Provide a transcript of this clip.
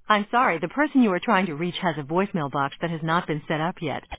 I'm sorry, the person you are trying to reach has a voicemail box that has not been set up yet.